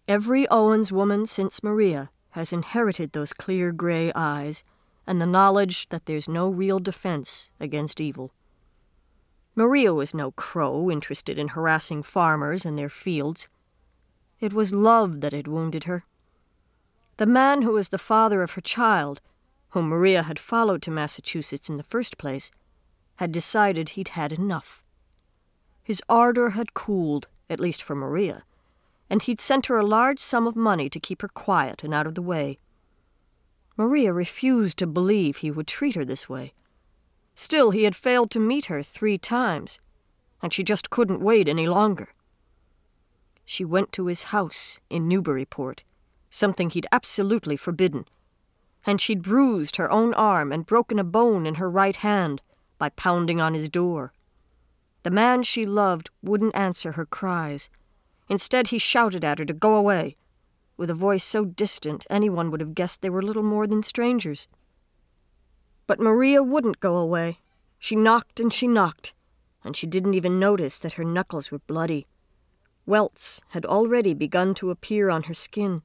Every Owens woman since Maria has inherited those clear gray eyes and the knowledge that there's no real defense against evil. Maria was no crow interested in harassing farmers and their fields. It was love that had wounded her. The man who was the father of her child, whom Maria had followed to Massachusetts in the first place, had decided he'd had enough. His ardor had cooled, at least for Maria, and he'd sent her a large sum of money to keep her quiet and out of the way. Maria refused to believe he would treat her this way. Still, he had failed to meet her 3 times, and she just couldn't wait any longer. She went to his house in Newburyport, something he'd absolutely forbidden, and she'd bruised her own arm and broken a bone in her right hand by pounding on his door. The man she loved wouldn't answer her cries. Instead, he shouted at her to go away, with a voice so distant anyone would have guessed they were little more than strangers. But Maria wouldn't go away. She knocked, and she didn't even notice that her knuckles were bloody. Welts had already begun to appear on her skin.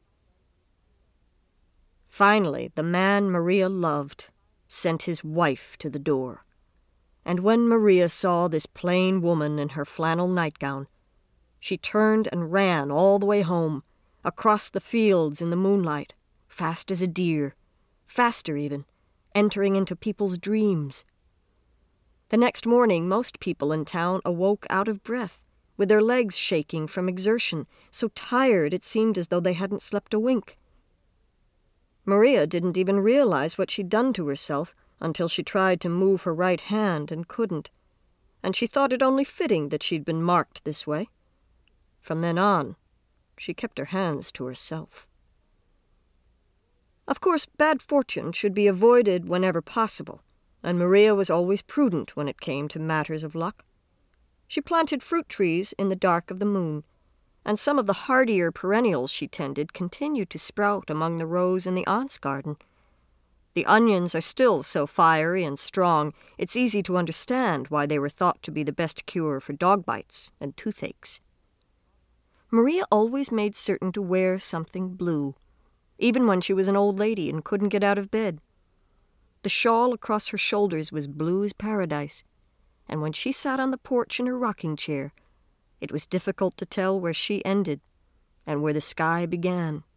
Finally, the man Maria loved sent his wife to the door. And when Maria saw this plain woman in her flannel nightgown, she turned and ran all the way home, across the fields in the moonlight, fast as a deer, faster even, entering into people's dreams. The next morning, most people in town awoke out of breath, with their legs shaking from exertion, so tired it seemed as though they hadn't slept a wink. Maria didn't even realize what she'd done to herself until she tried to move her right hand and couldn't, and she thought it only fitting that she'd been marked this way. From then on, she kept her hands to herself. Of course, bad fortune should be avoided whenever possible, and Maria was always prudent when it came to matters of luck. She planted fruit trees in the dark of the moon, and some of the hardier perennials she tended continued to sprout among the rows in the aunt's garden. The onions are still so fiery and strong, it's easy to understand why they were thought to be the best cure for dog bites and toothaches. Maria always made certain to wear something blue, even when she was an old lady and couldn't get out of bed. The shawl across her shoulders was blue as paradise, and when she sat on the porch in her rocking chair, it was difficult to tell where she ended and where the sky began.